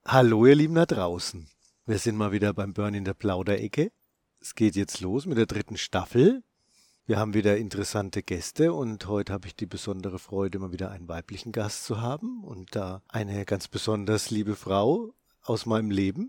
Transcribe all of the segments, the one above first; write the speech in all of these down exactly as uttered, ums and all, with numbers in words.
Hallo ihr Lieben da draußen. Wir sind mal wieder beim Börn in der Plauderecke. Es geht jetzt los mit der dritten Staffel. Wir haben wieder interessante Gäste und heute habe ich die besondere Freude, mal wieder einen weiblichen Gast zu haben und da eine ganz besonders liebe Frau aus meinem Leben.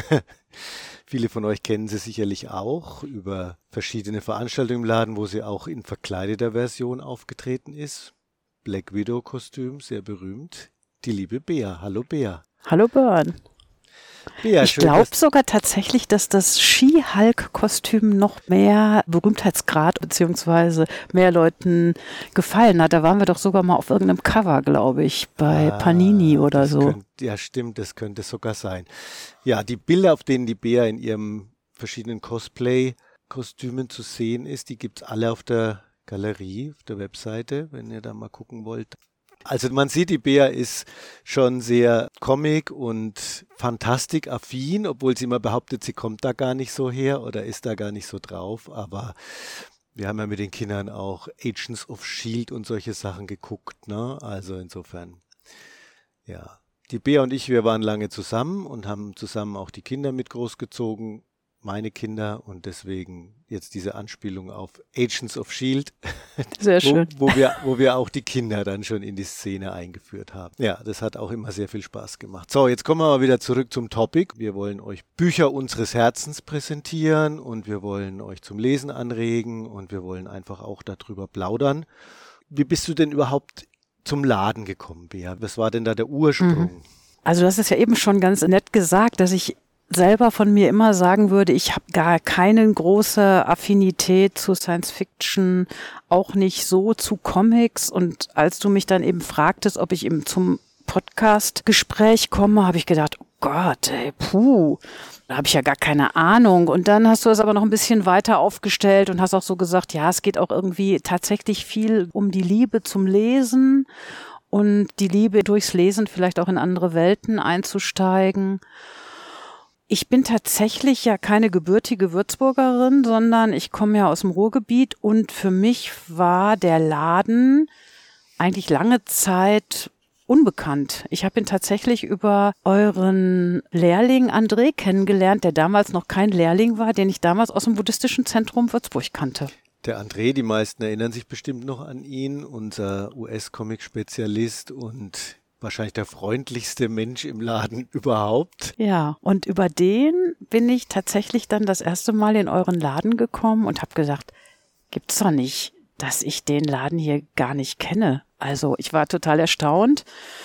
Viele von euch kennen sie sicherlich auch über verschiedene Veranstaltungen im Laden, wo sie auch in verkleideter Version aufgetreten ist. Black Widow Kostüm, sehr berühmt. Die liebe Bea. Hallo Bea. Hallo Börn. Bea, ich glaube sogar tatsächlich, dass das Ski-Hulk-Kostüm noch mehr Berühmtheitsgrad bzw. mehr Leuten gefallen hat. Da waren wir doch sogar mal auf irgendeinem Cover, glaube ich, bei ah, Panini oder so. Könnt, ja, stimmt, das könnte sogar sein. Ja, die Bilder, auf denen die Bea in ihrem verschiedenen Cosplay-Kostümen zu sehen ist, die gibt es alle auf der Galerie, auf der Webseite, wenn ihr da mal gucken wollt. Also man sieht, die Bea ist schon sehr Comic- und Fantastik-affin, obwohl sie immer behauptet, sie kommt da gar nicht so her oder ist da gar nicht so drauf. Aber wir haben ja mit den Kindern auch Agents of Shield und solche Sachen geguckt, ne? Also insofern, ja. Die Bea und ich, wir waren lange zusammen und haben zusammen auch die Kinder mit großgezogen, meine Kinder, und deswegen jetzt diese Anspielung auf Agents of Shield, Sehr schön. Wo, wo, wir, wo wir auch die Kinder dann schon in die Szene eingeführt haben. Ja, das hat auch immer sehr viel Spaß gemacht. So, jetzt kommen wir mal wieder zurück zum Topic. Wir wollen euch Bücher unseres Herzens präsentieren und wir wollen euch zum Lesen anregen und wir wollen einfach auch darüber plaudern. Wie bist du denn überhaupt zum Laden gekommen, Bea? Was war denn da der Ursprung? Also du hast es ja eben schon ganz nett gesagt, dass ich selber von mir immer sagen würde, ich habe gar keine große Affinität zu Science Fiction, auch nicht so zu Comics. Und als du mich dann eben fragtest, ob ich eben zum Podcast-Gespräch komme, habe ich gedacht, oh Gott, ey, puh, da habe ich ja gar keine Ahnung. Und dann hast du es aber noch ein bisschen weiter aufgestellt und hast auch so gesagt, ja, es geht auch irgendwie tatsächlich viel um die Liebe zum Lesen und die Liebe durchs Lesen vielleicht auch in andere Welten einzusteigen. Ich bin tatsächlich ja keine gebürtige Würzburgerin, sondern ich komme ja aus dem Ruhrgebiet und für mich war der Laden eigentlich lange Zeit unbekannt. Ich habe ihn tatsächlich über euren Lehrling André kennengelernt, der damals noch kein Lehrling war, den ich damals aus dem Buddhistischen Zentrum Würzburg kannte. Der André, die meisten erinnern sich bestimmt noch an ihn, unser U S-Comic-Spezialist und wahrscheinlich der freundlichste Mensch im Laden überhaupt. Ja, und über den bin ich tatsächlich dann das erste Mal in euren Laden gekommen und habe gedacht, gibt's doch nicht, dass ich den Laden hier gar nicht kenne. Also ich war total erstaunt.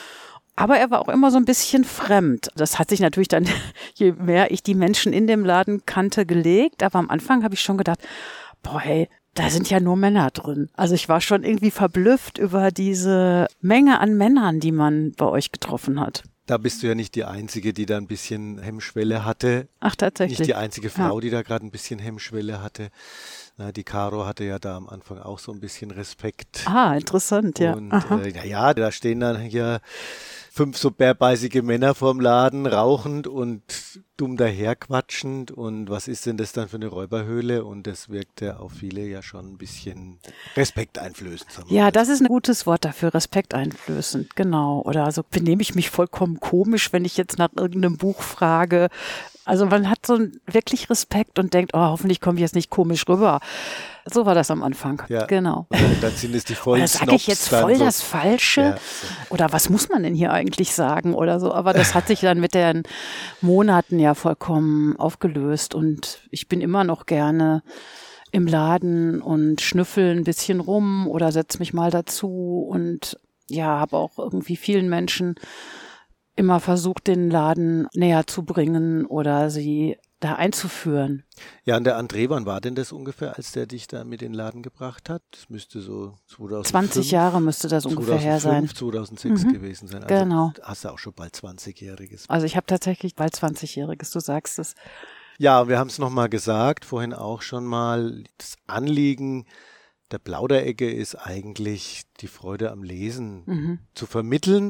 Aber er war auch immer so ein bisschen fremd. Das hat sich natürlich dann, je mehr ich die Menschen in dem Laden kannte, gelegt. Aber am Anfang habe ich schon gedacht, boah, hey, da sind ja nur Männer drin. Also ich war schon irgendwie verblüfft über diese Menge an Männern, die man bei euch getroffen hat. Da bist du ja nicht die Einzige, die da ein bisschen Hemmschwelle hatte. Ach, tatsächlich. Nicht die einzige Frau, ja. die da gerade ein bisschen Hemmschwelle hatte. Na, die Caro hatte ja da am Anfang auch so ein bisschen Respekt. Ah, interessant, ja. Und äh, na ja, da stehen dann hier fünf so bärbeißige Männer vorm Laden, rauchend und dumm daherquatschend. Und was ist denn das dann für eine Räuberhöhle? Und das wirkte auf viele ja schon ein bisschen respekteinflößend. Ja, das ist ein gutes Wort dafür, respekteinflößend, genau. Oder also benehme ich mich vollkommen komisch, wenn ich jetzt nach irgendeinem Buch frage. Also man hat so wirklich Respekt und denkt, oh, hoffentlich komme ich jetzt nicht komisch rüber. So war das am Anfang, ja. genau. Und dann sind es die vollen Oder sage ich jetzt voll so das Falsche? Ja, so. Oder was muss man denn hier eigentlich sagen oder so? Aber das hat sich dann mit den Monaten ja vollkommen aufgelöst und ich bin immer noch gerne im Laden und schnüffel ein bisschen rum oder setze mich mal dazu und ja, habe auch irgendwie vielen Menschen immer versucht, den Laden näher zu bringen oder sie da einzuführen. Ja, und der André, wann war denn das ungefähr, als der dich da mit in den Laden gebracht hat? Das müsste so zweitausendfünf, zwanzig Jahre müsste das ungefähr her sein. zweitausendsechs mhm. gewesen sein. Also genau. Hast du auch schon bald zwanzigjähriges. Also ich habe tatsächlich bald zwanzigjähriges, du sagst es. Ja, wir haben es nochmal gesagt, vorhin auch schon mal, das Anliegen der Plauderecke ist eigentlich, die Freude am Lesen mhm. zu vermitteln,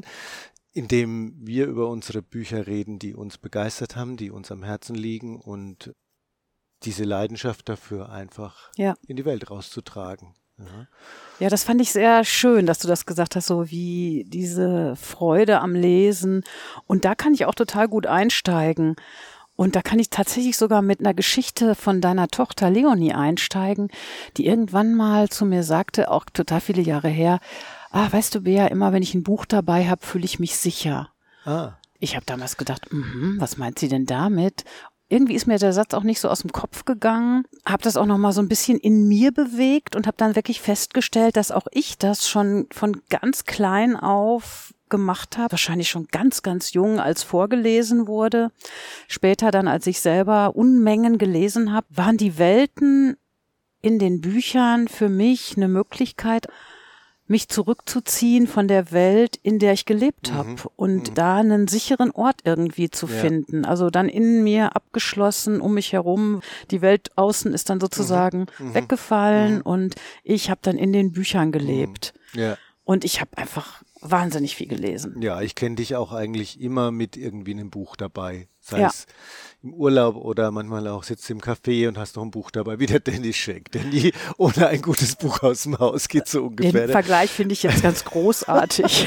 indem wir über unsere Bücher reden, die uns begeistert haben, die uns am Herzen liegen und diese Leidenschaft dafür einfach ja. in die Welt rauszutragen. Ja. Ja, das fand ich sehr schön, dass du das gesagt hast, so wie diese Freude am Lesen. Und da kann ich auch total gut einsteigen. Und da kann ich tatsächlich sogar mit einer Geschichte von deiner Tochter Leonie einsteigen, die irgendwann mal zu mir sagte, auch total viele Jahre her, ah, weißt du, Bea, immer wenn ich ein Buch dabei habe, fühle ich mich sicher. Ah. Ich habe damals gedacht, mh, was meint sie denn damit? Irgendwie ist mir der Satz auch nicht so aus dem Kopf gegangen, habe das auch noch mal so ein bisschen in mir bewegt und habe dann wirklich festgestellt, dass auch ich das schon von ganz klein auf gemacht habe, wahrscheinlich schon ganz, ganz jung, als vorgelesen wurde. Später dann, als ich selber Unmengen gelesen habe, waren die Welten in den Büchern für mich eine Möglichkeit, mich zurückzuziehen von der Welt, in der ich gelebt habe, mhm. und mhm. da einen sicheren Ort irgendwie zu ja. finden. Also dann in mir abgeschlossen, um mich herum. Die Welt außen ist dann sozusagen mhm. weggefallen mhm. und ich habe dann in den Büchern gelebt. Mhm. Ja. Und ich habe einfach wahnsinnig viel gelesen. Ja, ich kenne dich auch eigentlich immer mit irgendwie einem Buch dabei. Sei ja. es im Urlaub oder manchmal auch sitzt im Café und hast noch ein Buch dabei, wie der Dennis Schenk, der nie ohne ein gutes Buch aus dem Haus geht, so ungefähr. Den Vergleich finde ich jetzt ganz großartig.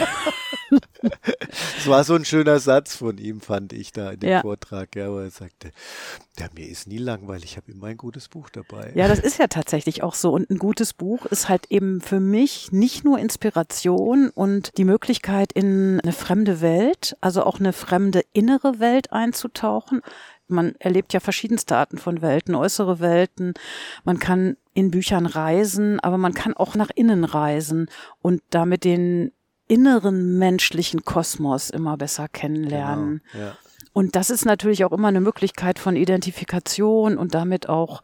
Es war so ein schöner Satz von ihm, fand ich da in dem ja. Vortrag, ja, wo er sagte, ja, mir ist nie langweilig, ich habe immer ein gutes Buch dabei. Ja, das ist ja tatsächlich auch so. Und ein gutes Buch ist halt eben für mich nicht nur Inspiration und die Möglichkeit, in eine fremde Welt, also auch eine fremde innere Welt einzutauchen. Man erlebt ja verschiedenste Arten von Welten, äußere Welten. Man kann in Büchern reisen, aber man kann auch nach innen reisen und damit den inneren menschlichen Kosmos immer besser kennenlernen. Genau, ja. Und das ist natürlich auch immer eine Möglichkeit von Identifikation und damit auch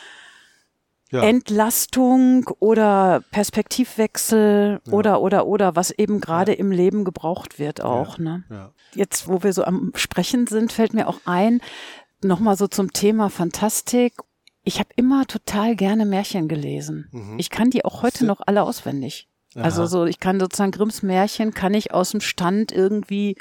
ja. Entlastung oder Perspektivwechsel ja. oder, oder, oder, was eben gerade ja. im Leben gebraucht wird auch. Ja. Ne? Ja. Jetzt, wo wir so am Sprechen sind, fällt mir auch ein, nochmal so zum Thema Fantastik. Ich habe immer total gerne Märchen gelesen. Mhm. Ich kann die auch heute noch alle auswendig. Aha. Also so, ich kann sozusagen Grimms Märchen, kann ich aus dem Stand irgendwie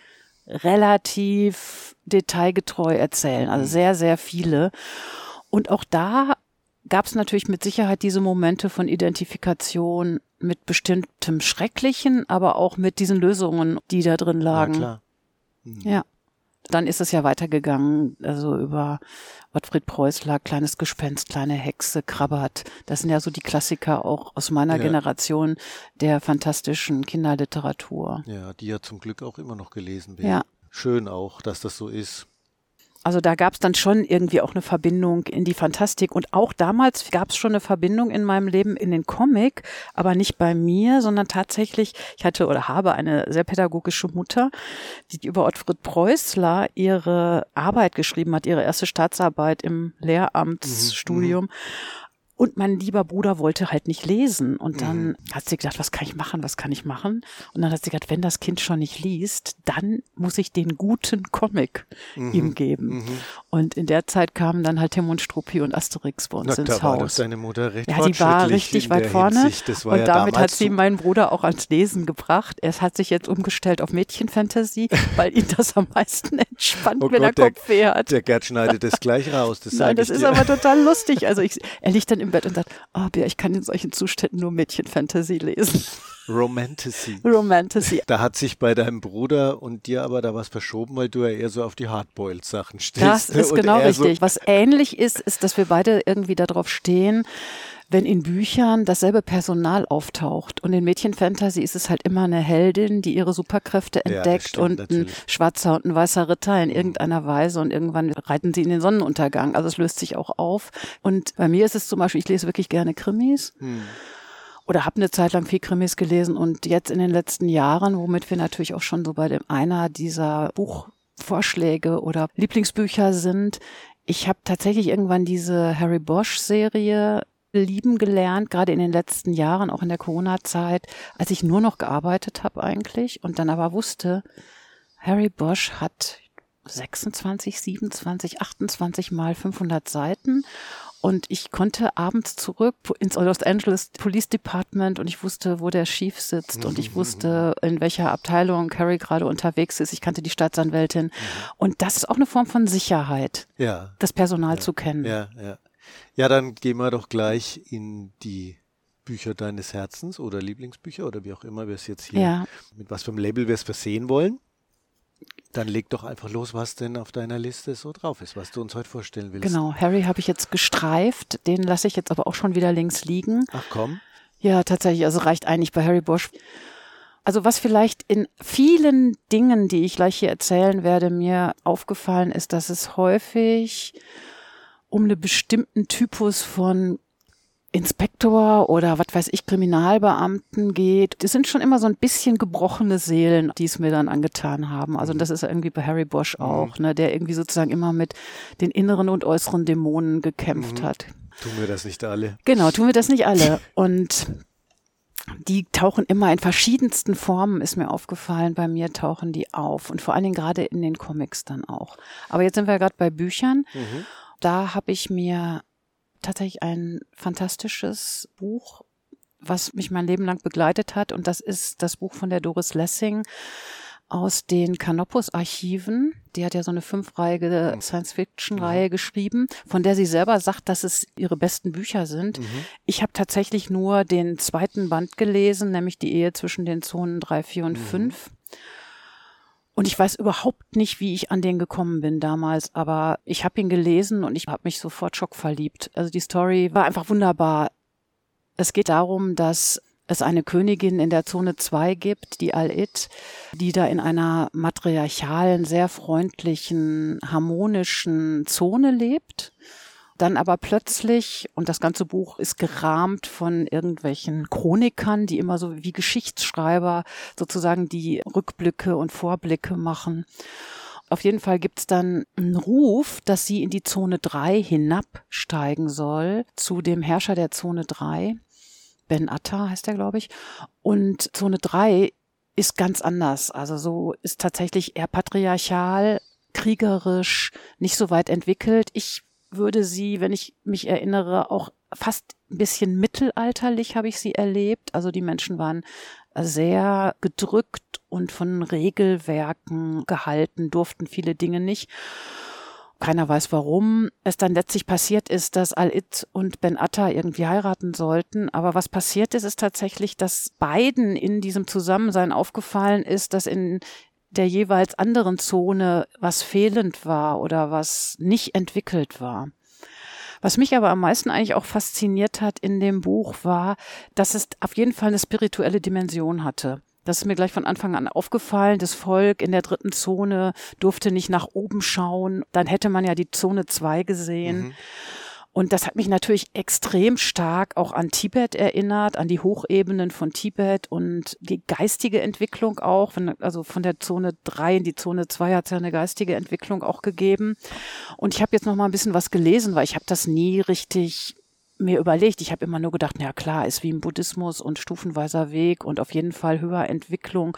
relativ detailgetreu erzählen. Also sehr, sehr viele. Und auch da gab es natürlich mit Sicherheit diese Momente von Identifikation mit bestimmtem Schrecklichen, aber auch mit diesen Lösungen, die da drin lagen. Ja, klar. Mhm. Ja. Dann ist es ja weitergegangen, also über Ottfried Preußler, Kleines Gespenst, Kleine Hexe, Krabbert. Das sind ja so die Klassiker auch aus meiner ja. Generation der fantastischen Kinderliteratur. Ja, die ja zum Glück auch immer noch gelesen werden. Ja. Schön auch, dass das so ist. Also da gab es dann schon irgendwie auch eine Verbindung in die Fantastik. Und auch damals gab es schon eine Verbindung in meinem Leben in den Comic, aber nicht bei mir, sondern tatsächlich, ich hatte oder habe eine sehr pädagogische Mutter, die über Ottfried Preußler ihre Arbeit geschrieben hat, ihre erste Staatsarbeit im Lehramtsstudium. Mhm. Und mein lieber Bruder wollte halt nicht lesen. Und dann mhm. hat sie gedacht, was kann ich machen, was kann ich machen? Und dann hat sie gedacht, wenn das Kind schon nicht liest, dann muss ich den guten Comic mhm. ihm geben. Mhm. Und in der Zeit kamen dann halt Tim und Struppi und Asterix bei uns Na, ins da Haus. War doch deine Mutter recht ja, die war richtig weit vorne. Das war und ja damit hat sie so meinen Bruder auch ans Lesen gebracht. Er hat sich jetzt umgestellt auf Mädchenfantasy, weil ihn das am meisten entspannt, oh wenn Gott, er Kopfweh hat. Der Gerd schneidet das gleich raus. Das Nein, das ich ist dir. aber total lustig. Also ich, er liegt dann im Bett und sagt, oh Bea, ich kann in solchen Zuständen nur Mädchenfantasy lesen. Romantasy. Romantasy. Da hat sich bei deinem Bruder und dir aber da was verschoben, weil du ja eher so auf die Hardboiled-Sachen stehst. Das ist ne? genau richtig. So was ähnlich ist, ist, dass wir beide irgendwie darauf stehen, wenn in Büchern dasselbe Personal auftaucht. Und in Mädchenfantasy ist es halt immer eine Heldin, die ihre Superkräfte entdeckt ja, stimmt, und natürlich. Ein schwarzer und ein weißer Ritter in irgendeiner Weise und irgendwann reiten sie in den Sonnenuntergang. Also es löst sich auch auf. Und bei mir ist es zum Beispiel, ich lese wirklich gerne Krimis. Hm. Oder habe eine Zeit lang viel Krimis gelesen und jetzt in den letzten Jahren, womit wir natürlich auch schon so bei dem einer dieser Buchvorschläge oder Lieblingsbücher sind. Ich habe tatsächlich irgendwann diese Harry Bosch-Serie lieben gelernt, gerade in den letzten Jahren, auch in der Corona-Zeit, als ich nur noch gearbeitet habe eigentlich und dann aber wusste, Harry Bosch hat sechsundzwanzig, siebenundzwanzig, achtundzwanzig mal fünfhundert Seiten und ich konnte abends zurück ins Los Angeles Police Department und ich wusste, wo der Chief sitzt und ich wusste, in welcher Abteilung Harry gerade unterwegs ist. Ich kannte die Staatsanwältin mhm. und das ist auch eine Form von Sicherheit, ja. das Personal ja. zu kennen. Ja, ja. Ja, dann gehen wir doch gleich in die Bücher deines Herzens oder Lieblingsbücher oder wie auch immer wir es jetzt hier, Ja. mit was für einem Label wir es versehen wollen. Dann leg doch einfach los, was denn auf deiner Liste so drauf ist, was du uns heute vorstellen willst. Genau, Harry habe ich jetzt gestreift, den lasse ich jetzt aber auch schon wieder links liegen. Ach komm. Ja, tatsächlich, also reicht eigentlich bei Harry Bosch. Also was vielleicht in vielen Dingen, die ich gleich hier erzählen werde, mir aufgefallen ist, dass es häufig um einen bestimmten Typus von Inspektor oder was weiß ich, Kriminalbeamten geht. Das sind schon immer so ein bisschen gebrochene Seelen, die es mir dann angetan haben. Also das ist irgendwie bei Harry Bosch auch, ne, der irgendwie sozusagen immer mit den inneren und äußeren Dämonen gekämpft Mhm. hat. Tun wir das nicht alle? Genau, tun wir das nicht alle. Und die tauchen immer in verschiedensten Formen, ist mir aufgefallen. Bei mir tauchen die auf und vor allen Dingen gerade in den Comics dann auch. Aber jetzt sind wir gerade bei Büchern. Mhm. Da habe ich mir tatsächlich ein fantastisches Buch, was mich mein Leben lang begleitet hat. Und das ist das Buch von der Doris Lessing aus den Canopus-Archiven. Die hat ja so eine fünfreihige Science-Fiction-Reihe Mhm. geschrieben, von der sie selber sagt, dass es ihre besten Bücher sind. Mhm. Ich habe tatsächlich nur den zweiten Band gelesen, nämlich die Ehe zwischen den Zonen drei, vier und Mhm. fünf. Und ich weiß überhaupt nicht, wie ich an den gekommen bin damals, aber ich habe ihn gelesen und ich habe mich sofort schockverliebt. Also die Story war einfach wunderbar. Es geht darum, dass es eine Königin in der Zone zwei gibt, die Al-Id, die da in einer matriarchalen, sehr freundlichen, harmonischen Zone lebt. Dann aber plötzlich, und das ganze Buch ist gerahmt von irgendwelchen Chronikern, die immer so wie Geschichtsschreiber sozusagen die Rückblicke und Vorblicke machen. Auf jeden Fall gibt's dann einen Ruf, dass sie in die Zone drei hinabsteigen soll, zu dem Herrscher der Zone drei. Ben Atta heißt er, glaube ich. Und Zone drei ist ganz anders. Also so ist tatsächlich eher patriarchal, kriegerisch, nicht so weit entwickelt. Ich würde sie, wenn ich mich erinnere, auch fast ein bisschen mittelalterlich habe ich sie erlebt. Also die Menschen waren sehr gedrückt und von Regelwerken gehalten, durften viele Dinge nicht. Keiner weiß, warum es dann letztlich passiert ist, dass Al-Id und Ben Atta irgendwie heiraten sollten. Aber was passiert ist, ist tatsächlich, dass beiden in diesem Zusammensein aufgefallen ist, dass in der jeweils anderen Zone was fehlend war oder was nicht entwickelt war. Was mich aber am meisten eigentlich auch fasziniert hat in dem Buch war, dass es auf jeden Fall eine spirituelle Dimension hatte. Das ist mir gleich von Anfang an aufgefallen. Das Volk in der dritten Zone durfte nicht nach oben schauen. Dann hätte man ja die Zone zwei gesehen. Mhm. Und das hat mich natürlich extrem stark auch an Tibet erinnert, an die Hochebenen von Tibet und die geistige Entwicklung auch. Also von der Zone drei in die Zone zwei hat es ja eine geistige Entwicklung auch gegeben. Und ich habe jetzt noch mal ein bisschen was gelesen, weil ich habe das nie richtig mir überlegt. Ich habe immer nur gedacht, na klar, ist wie im Buddhismus und stufenweiser Weg und auf jeden Fall höhere Entwicklung.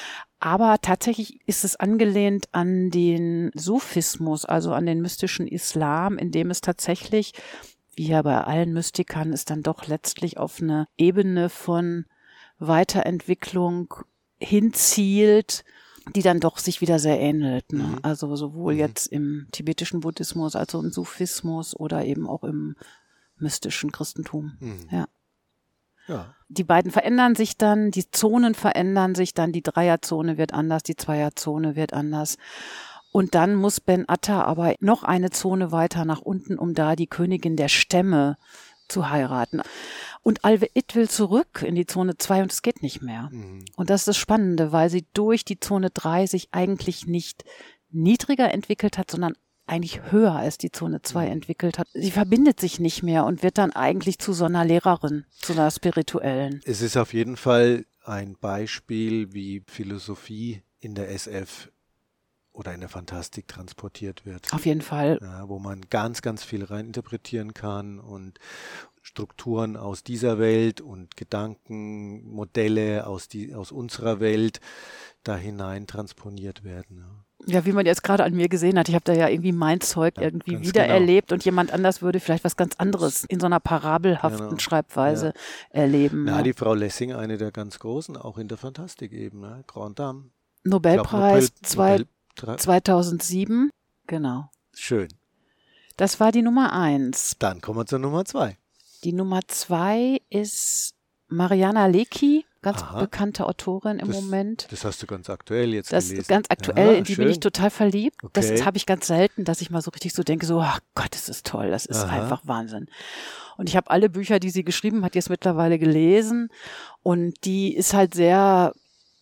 Aber tatsächlich ist es angelehnt an den Sufismus, also an den mystischen Islam, in dem es tatsächlich, wie ja bei allen Mystikern, es dann doch letztlich auf eine Ebene von Weiterentwicklung hinzielt, die dann doch sich wieder sehr ähnelt. Ne? Mhm. Also sowohl mhm. jetzt im tibetischen Buddhismus, als auch im Sufismus oder eben auch im mystischen Christentum. Mhm. Ja. Ja. Die beiden verändern sich dann, die Zonen verändern sich dann, die Dreierzone wird anders, die Zweierzone wird anders. Und dann muss Ben Atta aber noch eine Zone weiter nach unten, um da die Königin der Stämme zu heiraten. Und Al-Id will zurück in die Zone zwei und es geht nicht mehr. Mhm. Und das ist das Spannende, weil sie durch die Zone drei sich eigentlich nicht niedriger entwickelt hat, sondern eigentlich höher als die Zone zwei entwickelt hat. Sie verbindet sich nicht mehr und wird dann eigentlich zu so einer Lehrerin, zu einer spirituellen. Es ist auf jeden Fall ein Beispiel, wie Philosophie in der S F oder in der Fantastik transportiert wird. Auf jeden Fall. Ja, wo man ganz, ganz viel reininterpretieren kann und Strukturen aus dieser Welt und Gedanken, Modelle aus, die, aus unserer Welt da hinein transponiert werden. Ja. Ja, wie man jetzt gerade an mir gesehen hat, ich habe da ja irgendwie mein Zeug ja, irgendwie wieder genau. erlebt und jemand anders würde vielleicht was ganz anderes in so einer parabelhaften genau. Schreibweise ja. erleben. Na, ja. die Frau Lessing, eine der ganz großen, auch in der Fantastik eben, ne? Grand Dame. Nobelpreis glaub, Nobel, Nobel, zweitausendsieben, genau. Schön. Das war die Nummer eins. Dann kommen wir zur Nummer zwei. Die Nummer zwei ist Mariana Lecki, ganz Aha. bekannte Autorin im das, Moment. Das hast du ganz aktuell jetzt das gelesen. Das ganz aktuell, ja, in die schön. bin ich total verliebt. Okay. Das habe ich ganz selten, dass ich mal so richtig so denke, so, ach Gott, das ist toll, das ist Aha. einfach Wahnsinn. Und ich habe alle Bücher, die sie geschrieben hat, jetzt mittlerweile gelesen. Und die ist halt sehr,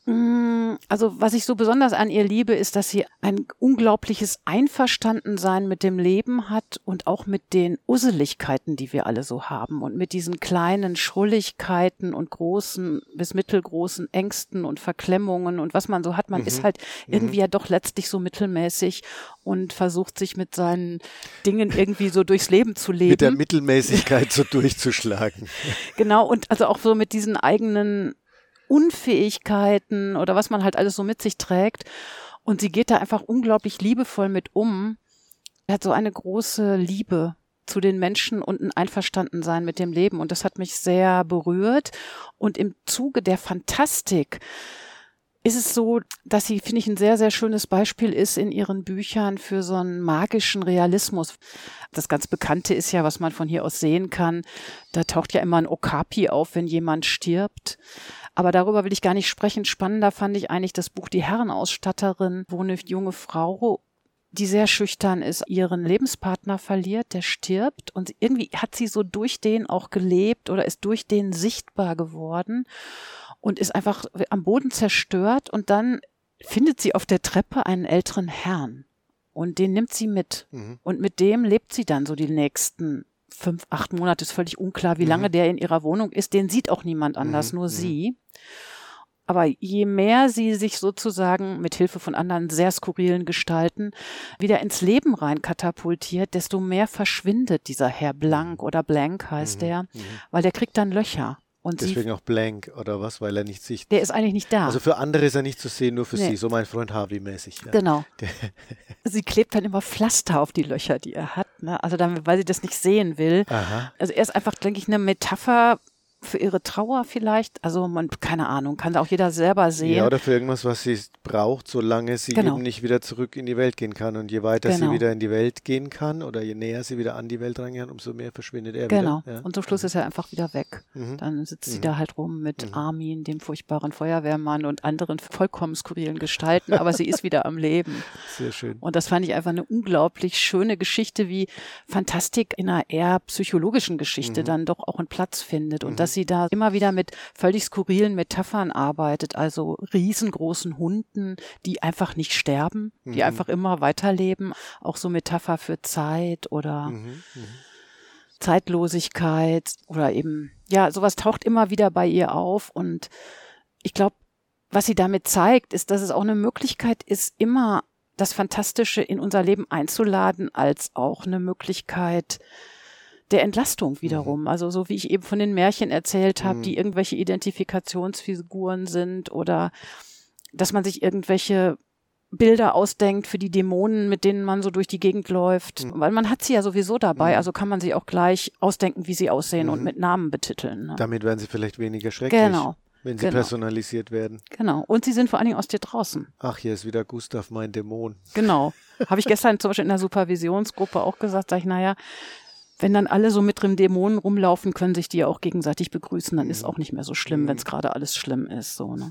mh, also was ich so besonders an ihr liebe, ist, dass sie ein unglaubliches Einverstandensein mit dem Leben hat und auch mit den Usseligkeiten, die wir alle so haben. Und mit diesen kleinen Schrulligkeiten und großen bis mittelgroßen Ängsten und Verklemmungen und was man so hat. Man Mhm. ist halt irgendwie mhm. ja doch letztlich so mittelmäßig und versucht sich mit seinen Dingen irgendwie so durchs Leben zu leben. Mit der Mittelmäßigkeit so durchzuschlagen. Genau, und also auch so mit diesen eigenen Unfähigkeiten oder was man halt alles so mit sich trägt. Und sie geht da einfach unglaublich liebevoll mit um. Sie hat so eine große Liebe zu den Menschen und ein Einverstandensein mit dem Leben. Und das hat mich sehr berührt. Und im Zuge der Fantastik ist es so, dass sie, finde ich, ein sehr, sehr schönes Beispiel ist in ihren Büchern für so einen magischen Realismus. Das ganz Bekannte ist ja, was man von hier aus sehen kann, da taucht ja immer ein Okapi auf, wenn jemand stirbt. Aber darüber will ich gar nicht sprechen. Spannender fand ich eigentlich das Buch Die Herrenausstatterin, wo eine junge Frau, die sehr schüchtern ist, ihren Lebenspartner verliert, der stirbt. Und irgendwie hat sie so durch den auch gelebt oder ist durch den sichtbar geworden. Und ist einfach am Boden zerstört und dann findet sie auf der Treppe einen älteren Herrn und den nimmt sie mit. Mhm. Und mit dem lebt sie dann so die nächsten fünf, acht Monate, ist völlig unklar, wie mhm. lange der in ihrer Wohnung ist. Den sieht auch niemand anders, mhm. nur mhm. sie. Aber je mehr sie sich sozusagen mit Hilfe von anderen sehr skurrilen Gestalten wieder ins Leben rein katapultiert, desto mehr verschwindet dieser Herr Blank oder Blank heißt mhm. der, mhm. weil der kriegt dann Löcher. Und Deswegen sie, auch blank, oder was? Weil er nicht sichtbar. Der ist eigentlich nicht da. Also für andere ist er nicht zu sehen, nur für nee. sie. So mein Freund Harvey-mäßig. Ja. Genau. Sie klebt dann immer Pflaster auf die Löcher, die er hat. Ne? Also dann, weil sie das nicht sehen will. Aha. Also er ist einfach, denke ich, eine Metapher für ihre Trauer vielleicht. Also man, keine Ahnung, kann auch jeder selber sehen. Ja, oder für irgendwas, was sie braucht, solange sie genau. eben nicht wieder zurück in die Welt gehen kann. Und je weiter genau. sie wieder in die Welt gehen kann oder je näher sie wieder an die Welt rangehen kann, umso mehr verschwindet er genau. wieder. Genau. Ja. Und zum Schluss ist er einfach wieder weg. Mhm. Dann sitzt mhm. sie da halt rum mit mhm. Armin, dem furchtbaren Feuerwehrmann und anderen vollkommen skurrilen Gestalten. Aber sie ist wieder am Leben. Sehr schön. Und das fand ich einfach eine unglaublich schöne Geschichte, wie Fantastik in einer eher psychologischen Geschichte mhm. dann doch auch einen Platz findet. Und mhm. dass sie da immer wieder mit völlig skurrilen Metaphern arbeitet, also riesengroßen Hunden, die einfach nicht sterben, die mhm. einfach immer weiterleben. Auch so Metapher für Zeit oder mhm. Mhm. Zeitlosigkeit oder eben, ja, sowas taucht immer wieder bei ihr auf. Und ich glaube, was sie damit zeigt, ist, dass es auch eine Möglichkeit ist, immer das Fantastische in unser Leben einzuladen, als auch eine Möglichkeit der Entlastung wiederum. Mhm. Also so wie ich eben von den Märchen erzählt habe, mhm. die irgendwelche Identifikationsfiguren sind oder dass man sich irgendwelche Bilder ausdenkt für die Dämonen, mit denen man so durch die Gegend läuft. Mhm. Weil man hat sie ja sowieso dabei, mhm. also kann man sie auch gleich ausdenken, wie sie aussehen mhm. und mit Namen betiteln. Ne? Damit werden sie vielleicht weniger schrecklich. Genau. Wenn sie genau. personalisiert werden. Genau. Und sie sind vor allen Dingen aus dir draußen. Ach, hier ist wieder Gustav, mein Dämon. Genau. Habe ich gestern zum Beispiel in der Supervisionsgruppe auch gesagt, sag ich, naja, wenn dann alle so mit dem Dämonen rumlaufen, können sich die ja auch gegenseitig begrüßen, dann mhm. ist auch nicht mehr so schlimm, mhm. wenn es gerade alles schlimm ist. So, ne?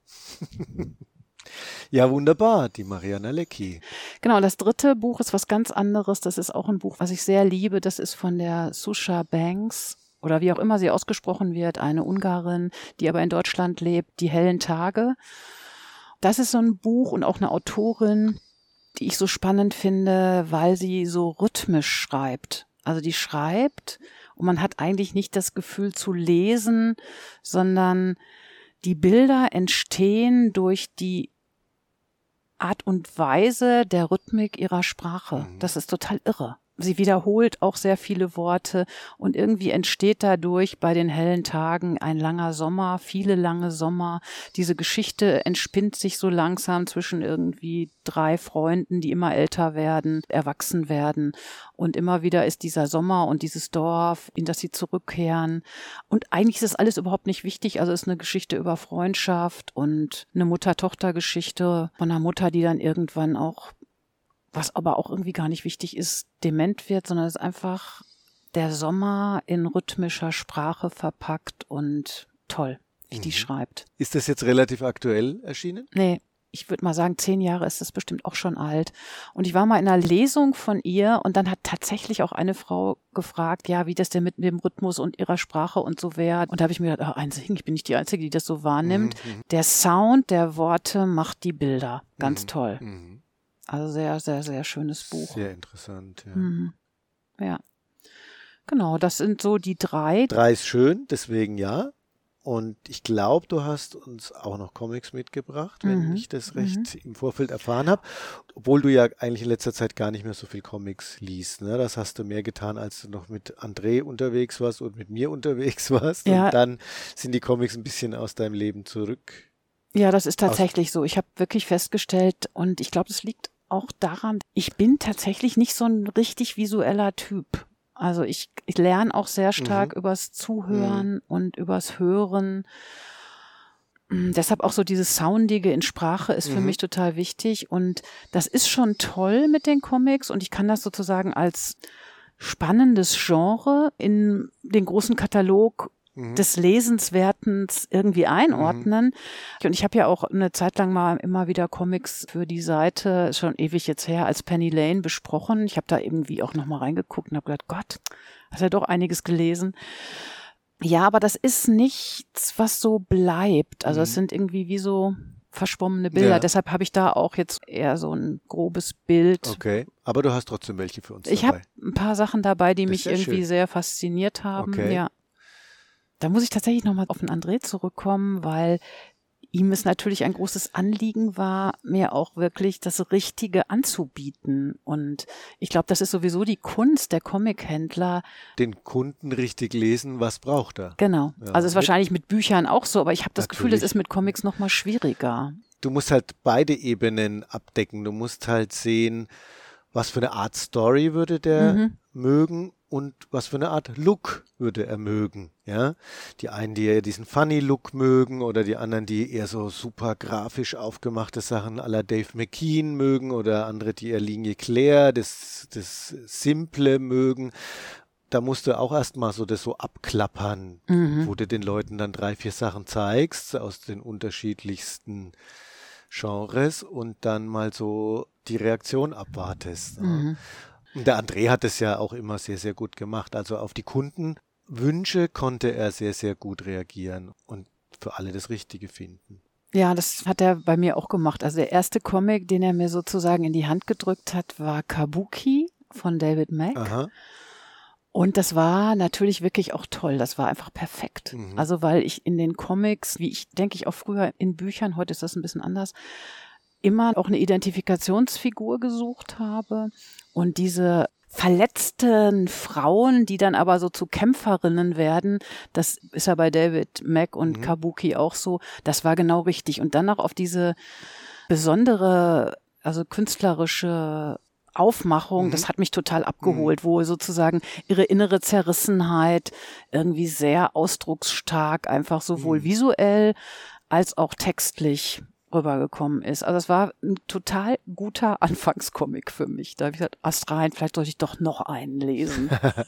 Ja, wunderbar, die Mariana Lecki. Genau, das dritte Buch ist was ganz anderes. Das ist auch ein Buch, was ich sehr liebe. Das ist von der Susha Banks oder wie auch immer sie ausgesprochen wird, eine Ungarin, die aber in Deutschland lebt, Die hellen Tage. Das ist so ein Buch und auch eine Autorin, die ich so spannend finde, weil sie so rhythmisch schreibt. Also die schreibt und man hat eigentlich nicht das Gefühl zu lesen, sondern die Bilder entstehen durch die Art und Weise der Rhythmik ihrer Sprache. Mhm. Das ist total irre. Sie wiederholt auch sehr viele Worte und irgendwie entsteht dadurch bei den hellen Tagen ein langer Sommer, viele lange Sommer. Diese Geschichte entspinnt sich so langsam zwischen irgendwie drei Freunden, die immer älter werden, erwachsen werden. Und immer wieder ist dieser Sommer und dieses Dorf, in das sie zurückkehren. Und eigentlich ist das alles überhaupt nicht wichtig. Also es ist eine Geschichte über Freundschaft und eine Mutter-Tochter-Geschichte von einer Mutter, die dann irgendwann auch, was aber auch irgendwie gar nicht wichtig ist, dement wird, sondern es ist einfach der Sommer in rhythmischer Sprache verpackt und toll, wie Mhm. die schreibt. Ist das jetzt relativ aktuell erschienen? Nee, ich würde mal sagen, zehn Jahre ist das bestimmt auch schon alt. Und ich war mal in einer Lesung von ihr und dann hat tatsächlich auch eine Frau gefragt, ja, wie das denn mit dem Rhythmus und ihrer Sprache und so wäre. Und da habe ich mir gedacht, oh, einzig, ich bin nicht die Einzige, die das so wahrnimmt. Mhm. Der Sound der Worte macht die Bilder. Ganz Mhm. toll. Mhm. Also sehr, sehr, sehr schönes Buch. Sehr interessant, ja. Mhm. Ja. Genau, das sind so die drei. Drei ist schön, deswegen ja. Und ich glaube, du hast uns auch noch Comics mitgebracht, wenn Mhm. ich das recht im Vorfeld erfahren habe. Obwohl du ja eigentlich in letzter Zeit gar nicht mehr so viel Comics liest. Ne? Das hast du mehr getan, als du noch mit André unterwegs warst und mit mir unterwegs warst. Ja. Und dann sind die Comics ein bisschen aus deinem Leben zurück. Ja, das ist tatsächlich so. Ich habe wirklich festgestellt und ich glaube, es liegt auch daran, ich bin tatsächlich nicht so ein richtig visueller Typ. Also ich, ich lerne auch sehr stark Mhm. übers Zuhören und übers Hören. Mm, Deshalb auch so dieses Soundige in Sprache ist für Mhm. mich total wichtig. Und das ist schon toll mit den Comics und ich kann das sozusagen als spannendes Genre in den großen Katalog Mhm. des Lesenswerten irgendwie einordnen. Und ich habe ja auch eine Zeit lang mal immer wieder Comics für die Seite, ist schon ewig jetzt her, als Penny Lane besprochen. Ich habe da irgendwie auch nochmal reingeguckt und habe gedacht, Gott, hast ja doch einiges gelesen. Ja, aber das ist nichts, was so bleibt. Also es Mhm. sind irgendwie wie so verschwommene Bilder. Ja. Deshalb habe ich da auch jetzt eher so ein grobes Bild. Okay, aber du hast trotzdem welche für uns Ich dabei. habe ein paar Sachen dabei, die Das mich ist ja irgendwie schön. sehr fasziniert haben. Okay. Ja. Da muss ich tatsächlich nochmal auf den André zurückkommen, weil ihm es natürlich ein großes Anliegen war, mir auch wirklich das Richtige anzubieten. Und ich glaube, das ist sowieso die Kunst der Comichändler. Den Kunden richtig lesen, was braucht er? Genau. Ja. Also es ist wahrscheinlich mit Büchern auch so, aber ich habe das Gefühl, es Natürlich. ist mit Comics nochmal schwieriger. Du musst halt beide Ebenen abdecken. Du musst halt sehen, was für eine Art Story würde der Mhm. mögen und was für eine Art Look würde er mögen. Ja, die einen, die eher diesen Funny Look mögen oder die anderen, die eher so super grafisch aufgemachte Sachen à la Dave McKean mögen oder andere, die eher Linie Claire, das, das Simple mögen. Da musst du auch erstmal so das so abklappern, Mhm. wo du den Leuten dann drei, vier Sachen zeigst aus den unterschiedlichsten Genres und dann mal so die Reaktion abwartest. Ne? Mhm. Und der André hat es ja auch immer sehr, sehr gut gemacht. Also auf die Kundenwünsche konnte er sehr, sehr gut reagieren und für alle das Richtige finden. Ja, das hat er bei mir auch gemacht. Also der erste Comic, den er mir sozusagen in die Hand gedrückt hat, war Kabuki von David Mack. Aha. Und das war natürlich wirklich auch toll. Das war einfach perfekt. Mhm. Also weil ich in den Comics, wie ich denke ich auch früher in Büchern, heute ist das ein bisschen anders, immer auch eine Identifikationsfigur gesucht habe. Und diese verletzten Frauen, die dann aber so zu Kämpferinnen werden, das ist ja bei David Mack und Mhm. Kabuki auch so, das war genau richtig. Und dann noch auf diese besondere, also künstlerische Aufmachung, Mhm. das hat mich total abgeholt, wo sozusagen ihre innere Zerrissenheit irgendwie sehr ausdrucksstark, einfach sowohl Mhm. visuell als auch textlich rübergekommen ist. Also es war ein total guter Anfangscomic für mich. Da habe ich gesagt, Ast rein, vielleicht sollte ich doch noch einen lesen.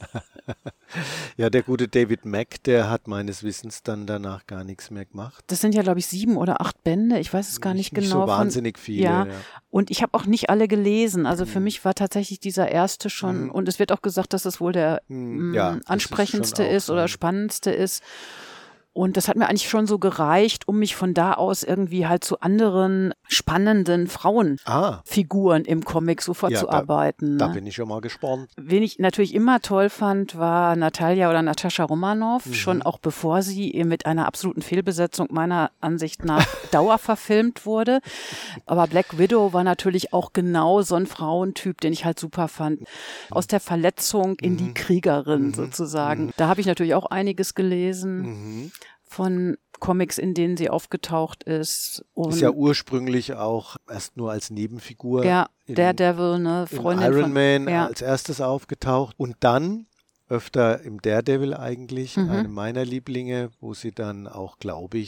Ja, der gute David Mack, der hat meines Wissens dann danach gar nichts mehr gemacht. Das sind ja, glaube ich, sieben oder acht Bände. Ich weiß es gar nicht, Nicht genau. so von- wahnsinnig viele. Ja, Ja. und ich habe auch nicht alle gelesen. Also für mich war tatsächlich dieser erste schon, Mhm. und es wird auch gesagt, dass es wohl der Mhm, mh, ja, das ist ansprechendste schon auch ist oder sein. spannendste ist. Und das hat mir eigentlich schon so gereicht, um mich von da aus irgendwie halt zu anderen spannenden Frauenfiguren Ah, im Comic sofort Ja, zu da- arbeiten. da Ne? bin ich schon mal gespannt. Wen ich natürlich immer toll fand, war Natalia oder Natascha Romanoff, Mhm. schon auch bevor sie mit einer absoluten Fehlbesetzung meiner Ansicht nach dauerverfilmt wurde. Aber Black Widow war natürlich auch genau so ein Frauentyp, den ich halt super fand. Aus der Verletzung in die Mhm. Kriegerin Mhm. sozusagen. Da habe ich natürlich auch einiges gelesen Mhm. von Comics, in denen sie aufgetaucht ist. Und Ist ja ursprünglich auch erst nur als Nebenfigur ja, in, Daredevil, ne, in Freundin Iron von, Man ja. als erstes aufgetaucht und dann öfter im Daredevil eigentlich, Mhm. einem meiner Lieblinge, wo sie dann auch, glaube ich,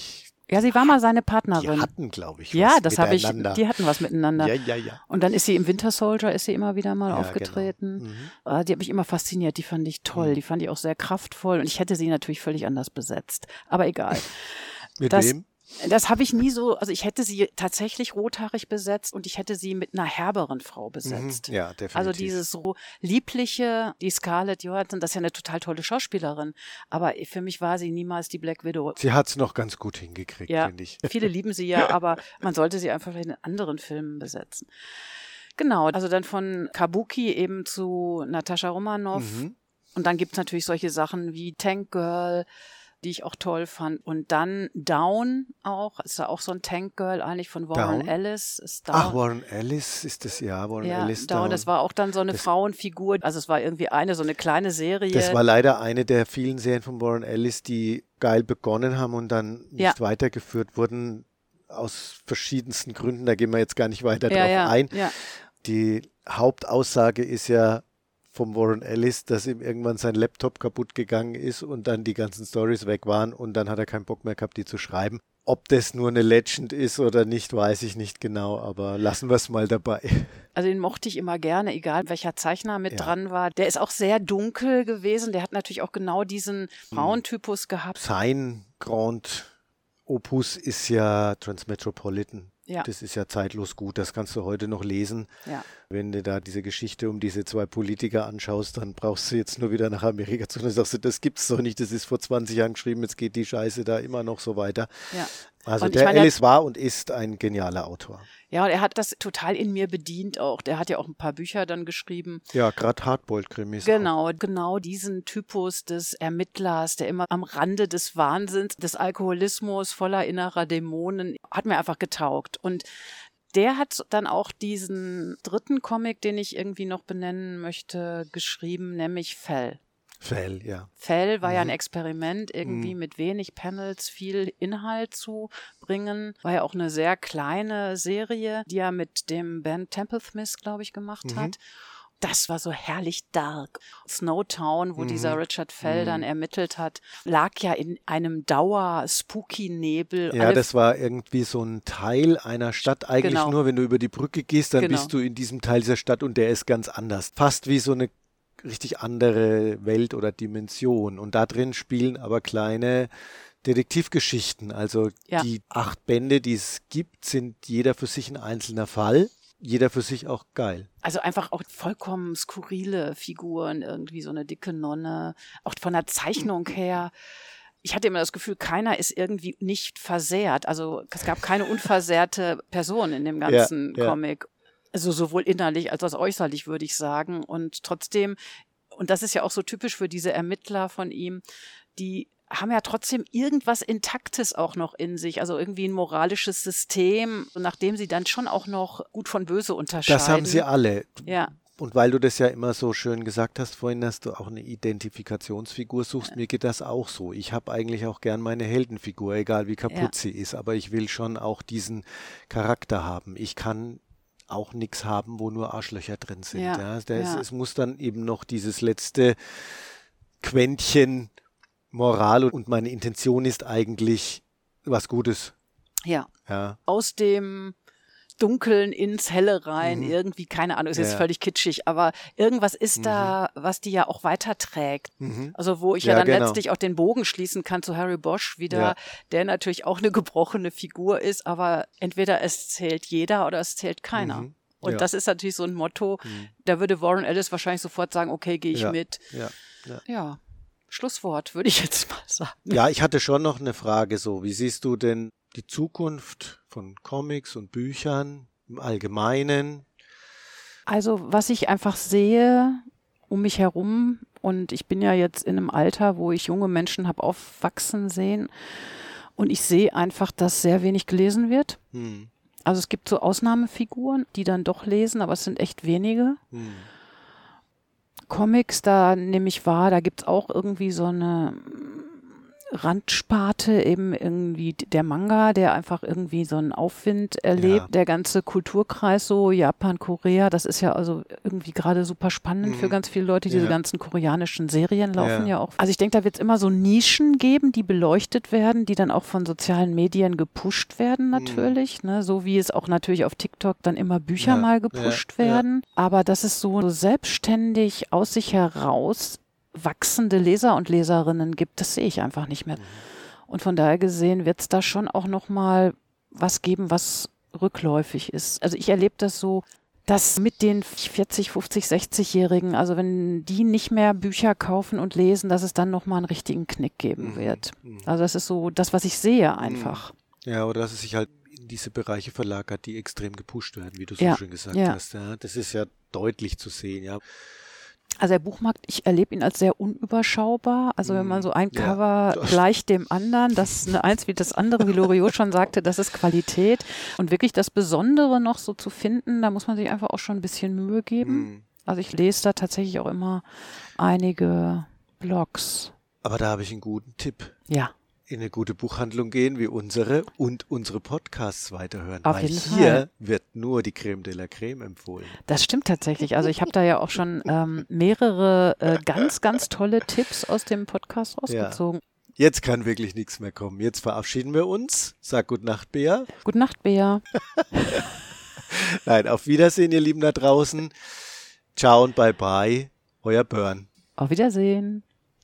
Ja, sie war mal seine Partnerin. Die hatten, glaube ich, was ja, das habe ich. miteinander. Die hatten was miteinander. Ja, ja, ja. Und dann ist sie im Winter Soldier, ist sie immer wieder mal Ja, aufgetreten. genau. Mhm. Ah, die hat mich immer fasziniert. Die fand ich toll. Mhm. Die fand ich auch sehr kraftvoll. Und ich hätte sie natürlich völlig anders besetzt. Aber egal. Mit das, wem? Das habe ich nie so, also ich hätte sie tatsächlich rothaarig besetzt und ich hätte sie mit einer herberen Frau besetzt. Mhm. Ja, definitiv. Also dieses so liebliche, die Scarlett Johansson, das ist ja eine total tolle Schauspielerin, aber für mich war sie niemals die Black Widow. Sie hat es noch ganz gut hingekriegt, Ja, finde ich. viele lieben sie ja, aber man sollte sie einfach in anderen Filmen besetzen. Genau, also dann von Kabuki eben zu Natascha Romanoff Mhm. und dann gibt es natürlich solche Sachen wie Tank Girl, die ich auch toll fand. Und dann Down auch, ist da auch so ein Tank Girl eigentlich von Warren Down? Ellis. Ist Down. Ach, Warren Ellis ist das, ja, Warren ja, Ellis. Down, Down. das war auch dann so eine Das- Frauenfigur. Also es war irgendwie eine, so eine kleine Serie. Das war leider eine der vielen Serien von Warren Ellis, die geil begonnen haben und dann nicht Ja. weitergeführt wurden, aus verschiedensten Gründen. Da gehen wir jetzt gar nicht weiter ja, drauf ja, ein. ja. Die Hauptaussage ist ja vom Warren Ellis, dass ihm irgendwann sein Laptop kaputt gegangen ist und dann die ganzen Storys weg waren und dann hat er keinen Bock mehr gehabt, die zu schreiben. Ob das nur eine Legend ist oder nicht, weiß ich nicht genau, aber lassen wir es mal dabei. Also den mochte ich immer gerne, egal welcher Zeichner mit Ja. dran war. Der ist auch sehr dunkel gewesen. Der hat natürlich auch genau diesen Frauentypus gehabt. Sein Grand Opus ist ja Transmetropolitan. Ja. Das ist ja zeitlos gut, das kannst du heute noch lesen. Ja. Wenn du da diese Geschichte um diese zwei Politiker anschaust, dann brauchst du jetzt nur wieder nach Amerika zu. Dann sagst du, das gibt's doch nicht, das ist vor zwanzig Jahren geschrieben, jetzt geht die Scheiße da immer noch so weiter. Ja. Also Und ich der meine, Ellis war und ist ein genialer Autor. Ja, und er hat das total in mir bedient auch. Der hat ja auch ein paar Bücher dann geschrieben. Ja, gerade Hardboiled-Krimis. Genau, genau diesen Typus des Ermittlers, der immer am Rande des Wahnsinns, des Alkoholismus, voller innerer Dämonen, hat mir einfach getaugt. Und der hat dann auch diesen dritten Comic, den ich irgendwie noch benennen möchte, geschrieben, nämlich Fell. Fell, ja. Fell war Mhm. ja ein Experiment, irgendwie Mhm. mit wenig Panels viel Inhalt zu bringen. War ja auch eine sehr kleine Serie, die er mit dem Ben Templesmith, glaube ich, gemacht Mhm. hat. Das war so herrlich dark. Snowtown, wo Mhm. dieser Richard Fell Mhm. dann ermittelt hat, lag ja in einem Dauer-Spooky-Nebel. Ja, Alle- das war irgendwie so ein Teil einer Stadt. Eigentlich Genau. nur, wenn du über die Brücke gehst, dann Genau. bist du in diesem Teil dieser Stadt und der ist ganz anders. Fast wie so eine richtig andere Welt oder Dimension. Und da drin spielen aber kleine Detektivgeschichten. Also Ja. die acht Bände, die es gibt, sind jeder für sich ein einzelner Fall. Jeder für sich auch geil. Also einfach auch vollkommen skurrile Figuren, irgendwie so eine dicke Nonne, auch von der Zeichnung her. Ich hatte immer das Gefühl, keiner ist irgendwie nicht versehrt. Also es gab keine unversehrte Person in dem ganzen Ja, ja. Comic. Also sowohl innerlich als auch äußerlich, würde ich sagen. Und trotzdem, und das ist ja auch so typisch für diese Ermittler von ihm, die haben ja trotzdem irgendwas Intaktes auch noch in sich, also irgendwie ein moralisches System, nachdem sie dann schon auch noch gut von böse unterscheiden. Das haben sie alle. Ja. Und weil du das ja immer so schön gesagt hast vorhin, dass du auch eine Identifikationsfigur suchst, mir geht das auch so. Ich habe eigentlich auch gern meine Heldenfigur, egal wie kaputt Ja. sie ist, aber ich will schon auch diesen Charakter haben. Ich kann auch nichts haben, wo nur Arschlöcher drin sind. Ja, Ja, das, ja. Es muss dann eben noch dieses letzte Quäntchen Moral und meine Intention ist eigentlich was Gutes. Ja. Ja, Aus dem Dunkeln ins Helle rein, Mhm. irgendwie, keine Ahnung, ist jetzt Ja. völlig kitschig, aber irgendwas ist Mhm. da, was die ja auch weiterträgt. Mhm. Also wo ich ja, Ja, dann genau. letztlich auch den Bogen schließen kann zu Harry Bosch wieder, Ja. der natürlich auch eine gebrochene Figur ist, aber entweder es zählt jeder oder es zählt keiner. Mhm. Und Ja. das ist natürlich so ein Motto, Mhm. da würde Warren Ellis wahrscheinlich sofort sagen, okay, gehe ich Ja. mit. Ja. Ja. Ja, Schlusswort, würde ich jetzt mal sagen. Ja, ich hatte schon noch eine Frage so. Wie siehst du denn die Zukunft von Comics und Büchern im Allgemeinen? Also was ich einfach sehe um mich herum, und ich bin ja jetzt in einem Alter, wo ich junge Menschen habe aufwachsen sehen, und ich sehe einfach, dass sehr wenig gelesen wird. Hm. Also es gibt so Ausnahmefiguren, die dann doch lesen, aber es sind echt wenige. Hm. Comics, da nehme ich wahr, da gibt es auch irgendwie so eine Randsparte eben irgendwie der Manga, der einfach irgendwie so einen Aufwind erlebt. Ja. Der ganze Kulturkreis so, Japan, Korea, das ist ja also irgendwie gerade super spannend mhm. für ganz viele Leute. Diese ja. ganzen koreanischen Serien laufen ja, ja auch. Also ich denke, da wird es immer so Nischen geben, die beleuchtet werden, die dann auch von sozialen Medien gepusht werden natürlich. Mhm. Ne? So wie es auch natürlich auf TikTok dann immer Bücher ja. mal gepusht ja. werden. Ja. Aber das ist so, so selbstständig aus sich heraus wachsende Leser und Leserinnen gibt, das sehe ich einfach nicht mehr. Und von daher gesehen wird es da schon auch nochmal was geben, was rückläufig ist. Also ich erlebe das so, dass mit den vierzig, fünfzig, sechzig-Jährigen, also wenn die nicht mehr Bücher kaufen und lesen, dass es dann nochmal einen richtigen Knick geben wird. Also das ist so das, was ich sehe einfach. Ja, oder dass es sich halt in diese Bereiche verlagert, die extrem gepusht werden, wie du so ja. schön gesagt ja. hast. Ja, das ist ja deutlich zu sehen, ja. Also der Buchmarkt, ich erlebe ihn als sehr unüberschaubar. Also wenn man so ein Cover ja. gleicht dem anderen, das ist eine eins wie das andere, wie Loriot schon sagte, das ist Qualität. Und wirklich das Besondere noch so zu finden, da muss man sich einfach auch schon ein bisschen Mühe geben. Mhm. Also ich lese da tatsächlich auch immer einige Blogs. Aber da habe ich einen guten Tipp. Ja. In eine gute Buchhandlung gehen wie unsere und unsere Podcasts weiterhören. Auf Weil jeden hier Fall. wird nur die Creme de la Creme empfohlen. Das stimmt tatsächlich. Also ich habe da ja auch schon ähm, mehrere äh, ganz, ganz tolle Tipps aus dem Podcast rausgezogen. Ja. Jetzt kann wirklich nichts mehr kommen. Jetzt verabschieden wir uns. Sag Gute Nacht, Bea. Gute Nacht, Bea. Nein, auf Wiedersehen, ihr Lieben da draußen. Ciao und bye bye. Euer Börn. Auf Wiedersehen.